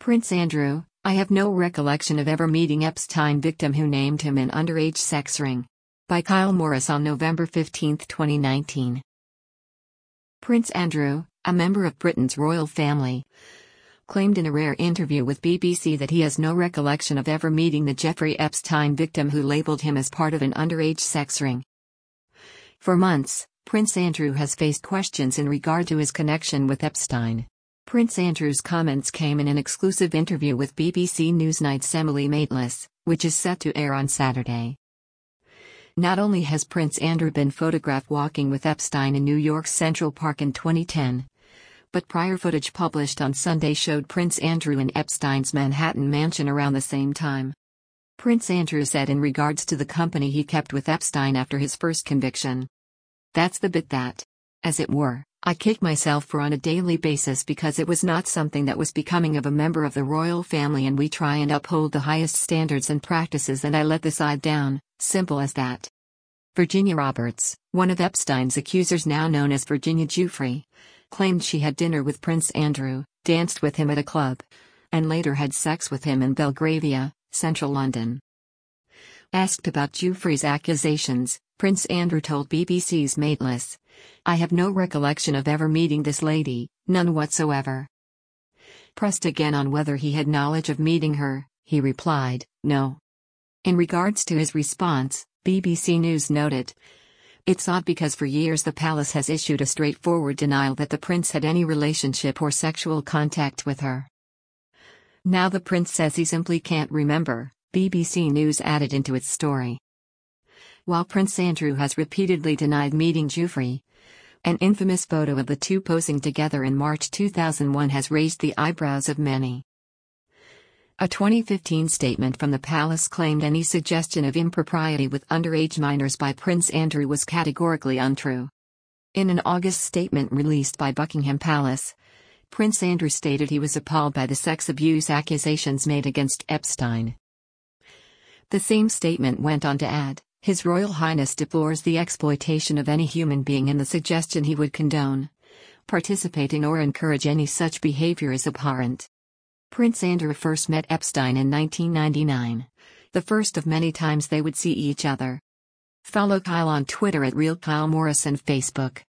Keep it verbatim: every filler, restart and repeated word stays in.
Prince Andrew, I have no recollection of ever meeting Epstein victim who named him an underage sex ring. By Kyle Morris on November fifteenth, twenty nineteen. Prince Andrew, a member of Britain's royal family, claimed in a rare interview with B B C that he has no recollection of ever meeting the Jeffrey Epstein victim who labeled him as part of an underage sex ring. For months, Prince Andrew has faced questions in regard to his connection with Epstein. Prince Andrew's comments came in an exclusive interview with B B C Newsnight's Emily Maitlis, which is set to air on Saturday. Not only has Prince Andrew been photographed walking with Epstein in New York's Central Park in twenty ten, but prior footage published on Sunday showed Prince Andrew in Epstein's Manhattan mansion around the same time. Prince Andrew said in regards to the company he kept with Epstein after his first conviction, "That's the bit that, as it were, I kick myself for on a daily basis because it was not something that was becoming of a member of the royal family, and we try and uphold the highest standards and practices, and I let the side down, simple as that." Virginia Roberts, one of Epstein's accusers now known as Virginia Giuffre, claimed she had dinner with Prince Andrew, danced with him at a club, and later had sex with him in Belgravia, central London. Asked about Giuffre's accusations, Prince Andrew told B B C's Maitlis, "I have no recollection of ever meeting this lady, none whatsoever." Pressed again on whether he had knowledge of meeting her, he replied, "No." In regards to his response, B B C News noted, "It's odd because for years the palace has issued a straightforward denial that the prince had any relationship or sexual contact with her. Now the prince says he simply can't remember," B B C News added into its story. While Prince Andrew has repeatedly denied meeting Giuffre, an infamous photo of the two posing together in March two thousand one has raised the eyebrows of many. A twenty fifteen statement from the palace claimed any suggestion of impropriety with underage minors by Prince Andrew was categorically untrue. In an August statement released by Buckingham Palace, Prince Andrew stated he was appalled by the sex abuse accusations made against Epstein. The same statement went on to add, "His Royal Highness deplores the exploitation of any human being, and the suggestion he would condone, participate in or encourage any such behavior is abhorrent." Prince Andrew first met Epstein in nineteen ninety-nine, the first of many times they would see each other. Follow Kyle on Twitter at Real Kyle Morris and Facebook.